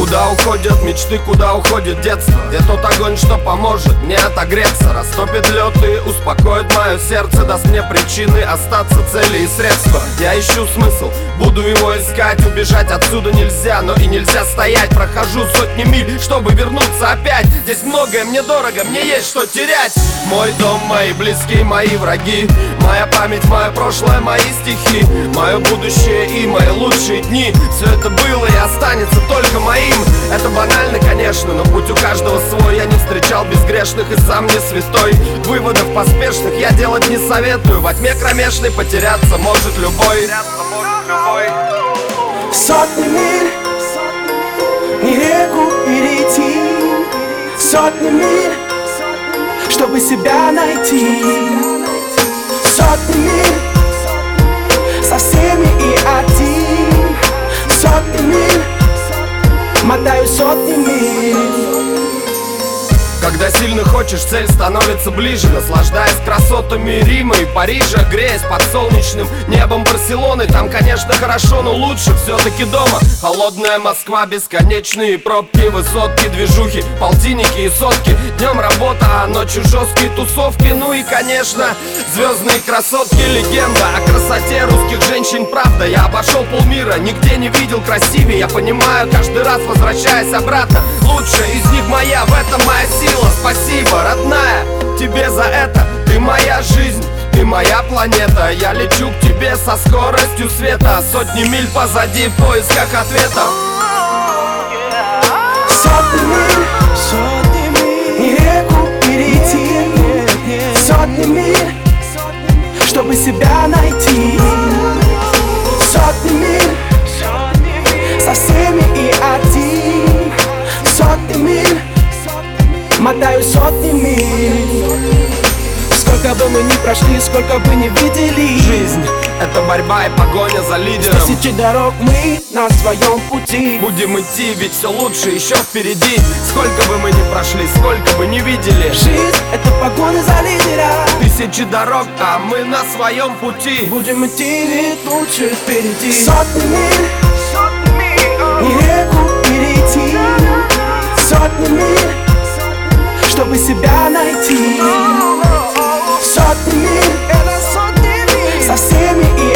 Куда уходят мечты, куда уходит детство? Где тот огонь, что поможет мне отогреться? Растопит лед и успокоит мое сердце, даст мне причины остаться, цели и средства. Я ищу смысл, буду его искать. Убежать отсюда нельзя, но и нельзя стоять. Прохожу сотни миль, чтобы вернуться опять. Здесь многое мне дорого, мне есть что терять. Мой дом, мои близкие, мои враги, моя память, мое прошлое, мои стихи, мое будущее и мои лучшие дни. Все это было и останется только моим. Это банально, конечно, но путь у каждого свой. Я не встречал безгрешных и сам не святой. Выводов поспешных я делать не советую. Во тьме кромешной потеряться может любой. Сотни миль, не реку перейти. Сотни миль, чтобы себя найти. Сотни миль, со всеми и один. Сотни миль, мотаю сотни миль. Когда сильно хочешь, цель становится ближе. Наслаждаясь красотами Рима и Парижа, греясь под солнечным небом Барселоны. Там, конечно, хорошо, но лучше все-таки дома. Холодная Москва, бесконечные пробки, высотки, движухи, полтинники и сотки. Днем работа, а ночью жесткие тусовки. Ну и, конечно, звездные красотки. Легенда о красоте русских женщин, правда. Я обошел полмира, нигде не видел красивее. Я понимаю, каждый раз возвращаясь обратно, лучшая из них моя, в этом моя сила. Спасибо, родная, тебе за это. Ты моя жизнь, ты моя планета. Я лечу к тебе со скоростью света. Сотни миль позади в поисках ответов. Сотни миль, не реку перейти. Сотни миль, чтобы себя найти. Сотни миль, со всеми и один. Сотни миль, мотаю сотни миль. Сколько бы мы ни прошли, сколько бы ни видели, жизнь — это борьба и погоня за лидером. Тысячи дорог, мы на своем пути. Будем идти, ведь все лучше еще впереди. Сколько бы мы ни прошли, сколько бы ни видели, жизнь — это погоня за лидера. Тысячи дорог, а мы на своем пути. Будем идти, ведь лучше впереди. Сотни миль, не реку перейти. Сотни миль, чтобы себя найти. Сотни миль, со всеми и